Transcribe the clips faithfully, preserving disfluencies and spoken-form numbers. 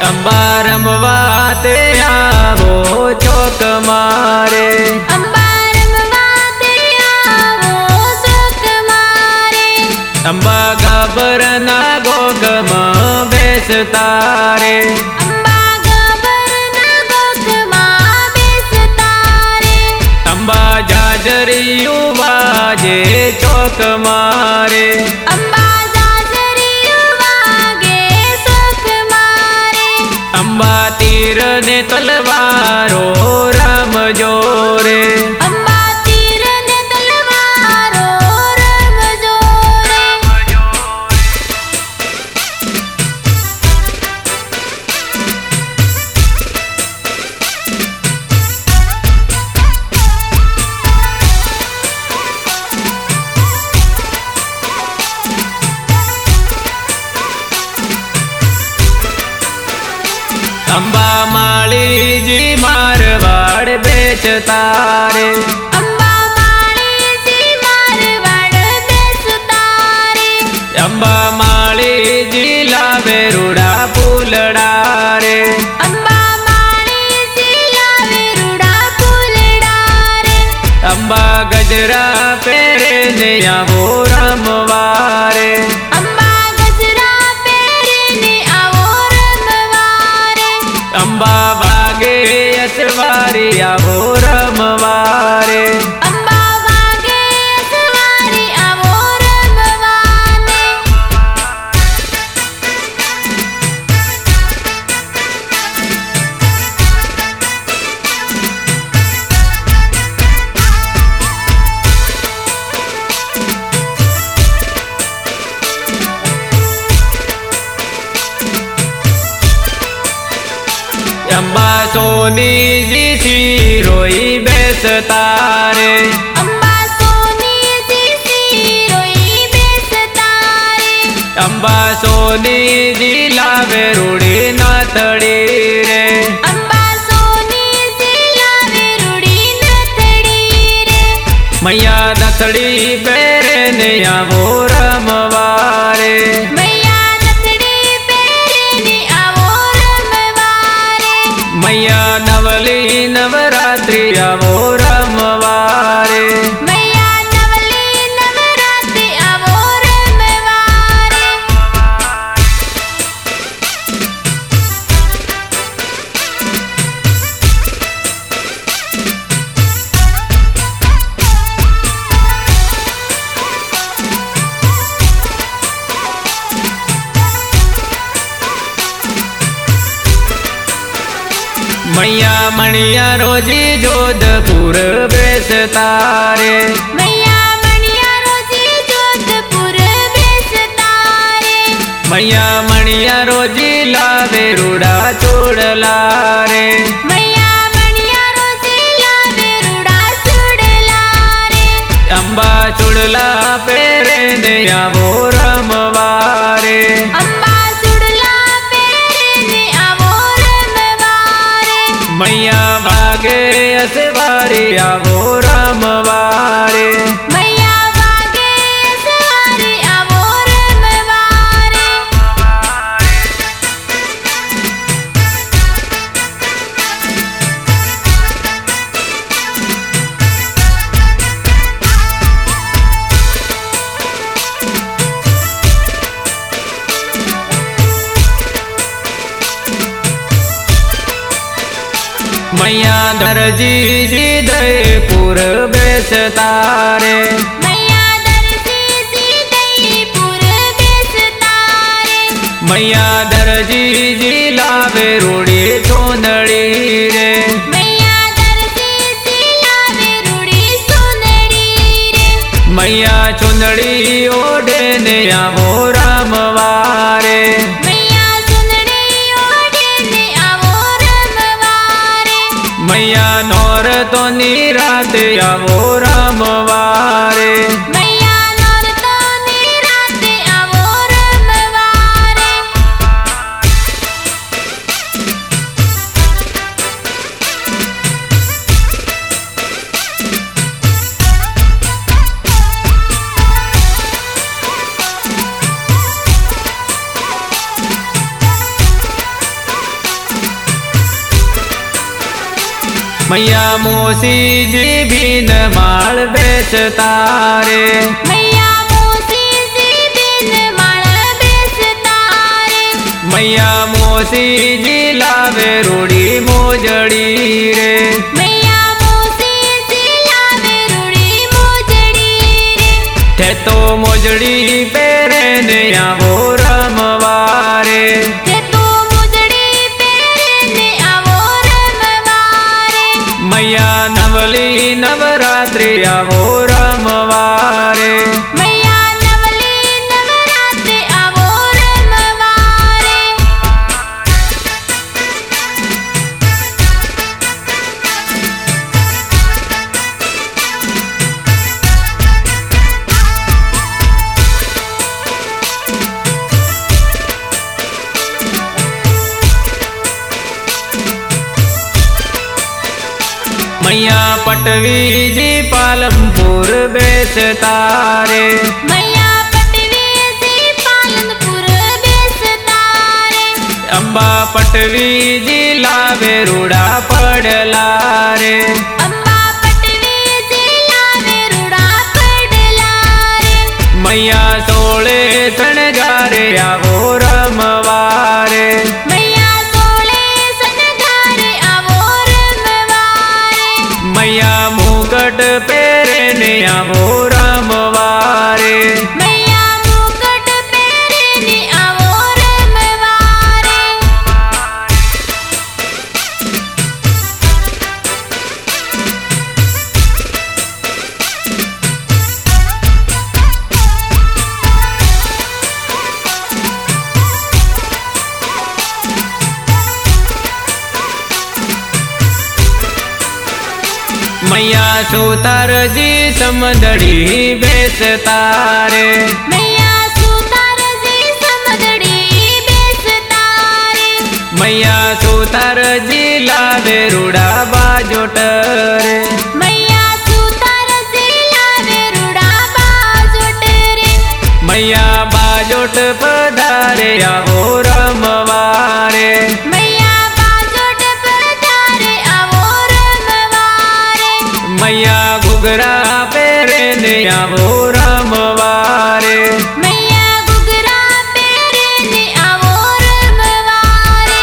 અંબા રમવા તે આવો ચોક મારે, અંબા રમવા તે આવો ચોક મારે, અંબા ગબરના ગોગમાં બેસતા રે, અંબા ગબરના ગોગમાં બેસતા રે, અંબા જાજરિયું વાજે ચોક મારે, અંબા જાજરિયું વાગે ચોક મારે, અંબા તીર ને તલવારો રમજો રે, અંબા તીર ને તલવારો રમજો રે. અંબા માળીજી મારવાડ બેચતા રે, અંબા માળીજી મારવાડ બેસતા રે, અંબા માળીજી લાવે રૂડા ફૂલડા રે, અંબા માળીજી લાવે રૂડા ફૂલડા રે, અંબા ગજરા પહેરે ને આવો રમવા રે, અંબા ગજરા પહેરીને આવો રમવા રે, અંબા વાગે અસવારી આવો રમવા રે, અંબા વાગે સવારી આવો રમવા ને. અંબા સોનીજી શિરોઈ બેસતા રે, અંબા સોનીજી શિરોઈ બેસતા રે, અંબા સોનીજી લાવે રૂડી નાથડી રે, અંબા સોનીજી લાવે રૂડી નથડી રે, મૈયા નથડી પહેરે ને આવો રમવા રે, મૈયા નથડી પહેરીને આવો રમવા રે, મૈયા નવલી નવરાત્રિ આવો રમવા રે, મૈયા નવલી નવરાત્રિ આવો રમવા રે. મૈયા મણિયા રોજી જોધપુર બેસતા રે, મૈયા મણિયા રોજી જોધપુર બેસતા રે, મૈયા મણિયા રોજી લાવે રૂડા ચોડલા રે, મૈયા મણિયા રોજી લાવે રૂડા ચૂડલા રે, અંબા ચોડલા પહેરે ને આવો રમવા રે, અંબા ચૂડલા પહેરીને આવો રમવા રે, મૈયા વાગે અસવારી આવો રમવા રે, મૈયા વાગે સવારી આવો રમવા રે. મૈયા દરજી જયપુર બેસતા રે, મૈયા દરજી સીધઈપુર બેસતા રે, મૈયા દરજી લાવે રૂડી ચોનડી રે, મૈયા દરજી લાવે રૂડી સોનડી રે, મૈયા ચુંદડી ઓઢે ને આવો રમવા રે, મૈયા સુંદડી ઓઢીને આવો રમવા રે, મૈયા નોર તો નિરાતે આવો રમવા રે, મૈયા નોરતોની રાતે આવો રમવા રે. मैया मोसी जी बीन माल बेचता रे मैया मोसी जी बिन माळ बेसता रे मैया मोसी जी लावे रूड़ी मोजड़ी रे मैया मोसी जी लावे रूड़ी मोजड़ी रे थे तो मोजड़ी पेरे ने आवो रमवारे ते तो मोजड़ी पेरने आवो रमवारे मैया नवली नवरात्रि आवो रमवारे मैया नवली नवरात्रि आवो रमवारे मैया पटवी जी पालमपुर बेचता रे मैया पटवी जी पालनपुर बेसता रे अम्बा पटवी जी लावे रूड़ा पड़ला रे अम्बा पटवी जी लावे रूड़ा पडला रे मैया सोले सणगारे आवो रमवारे मैया सोळे सनगारे आवो रमवारे मैया मुकट पेरे ने आवो रमवारे मैया मुकुट पेरने आवो रमवारे मैया सुतार जी समदड़ी बेचता रे मैया सुतार जी समदड़ी बेसता रे मैया सुतार जी लावे रूड़ा बाजोट रे मैया सुतार जी लावे रूड़ा बाजोट रे मैया बाजोट पधारे आवो रमवारे मैया बाजोट पधारे आवो रमवारे मैया घुघरा पेरे ने आवो रमवारे मैया घुघरा पेरने आवो रमवारे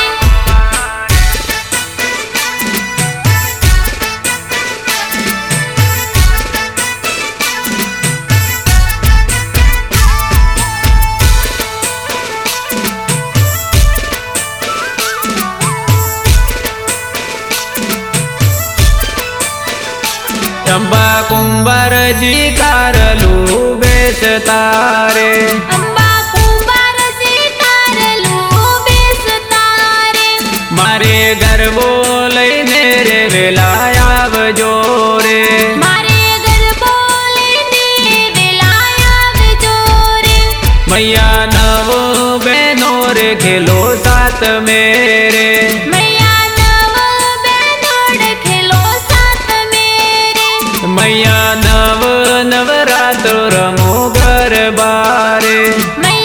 चंबा कुंभार जी कारलू बेचता रे अंबा कुंभार जी कारलू बेसता रे मारे गरबो लईने रे वेला आवजो रे मारे घर बोलने वेला आवजो रे मैया नवो बहनो रे खेलो साथ मेरे मैया नव बेनोड़ खेलो साथ मेरे मैया नव नवरात्र रमो गरबारे मैया